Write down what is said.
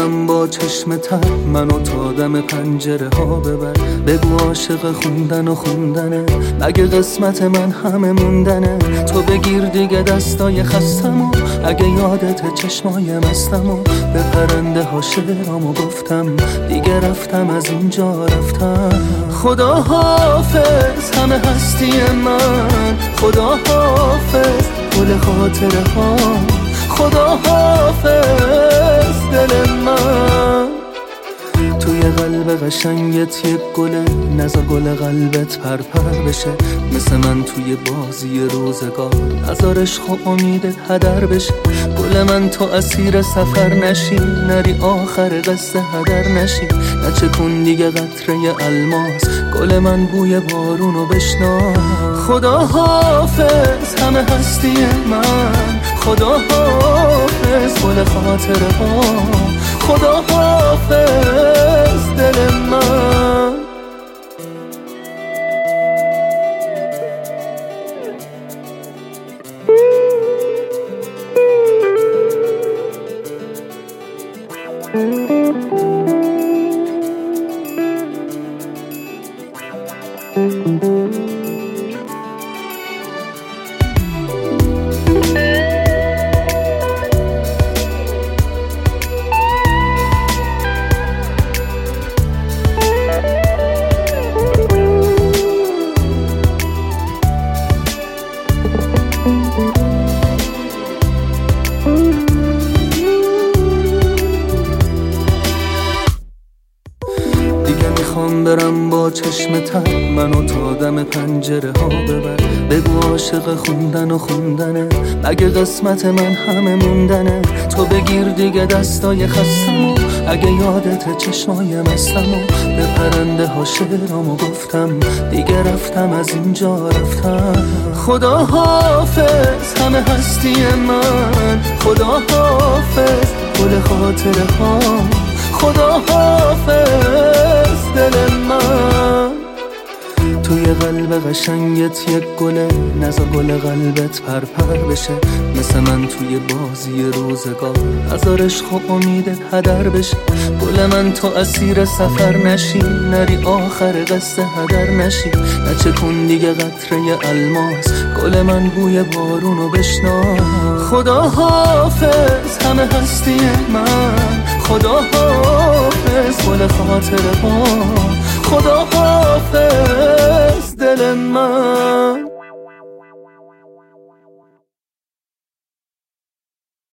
برم با چشم تر منو تا دم پنجره ها ببر. بگو عاشق خوندن و خوندنه، مگه قسمت من همه موندنه. تو بگیر دیگه دستای خستمو، اگه یادت چشمای مستمو. به پرنده ها شعرامو گفتم، دیگه رفتم از اینجا رفتم. خدا حافظ همه هستی من، خدا حافظ گل خاطره ها، خدا حافظ دل من. توی قلب قشنگت یک گله، نزا گل قلبت پرپر بشه. مثل من توی بازی روزگار، نزار عشق و امیدت هدر بشه. گل من تو اسیر سفر نشی، نری آخر قصه هدر نشی. نچه کن دیگه قطره الماس، گل من بوی بارونو بشنا. خدا حافظ همه هستی من، خدا حافظ گل خاطره ها، خدا حافظ دل من. میخوام برم با چشم تر منو تا دم پنجره ها ببر. بگو عاشق خوندن و خوندنه، مگه قسمت من همه موندنه. تو بگیر دیگه دستای خستمو، اگه یادت چشمای مستمو. به پرنده ها شعرامو گفتم، دیگه رفتم از اینجا رفتم. خدا حافظ همه هستی من، خدا حافظ گل خاطره ها، خدا حافظ دل من. توی قلب قشنگت یک گله، نزا گل قلبت پرپر بشه. مثل من توی بازی روزگار، نزار عشق و امیدت هدر بشه. گل من تو اسیر سفر نشی، نری آخر قصه هدر نشی. نچه کن دیگه قطره الماس، گل من بوی بارونو بشنا. خدا حافظ همه هستی من، خدا حافظ گل خاطره ها، خدا حافظ دل من.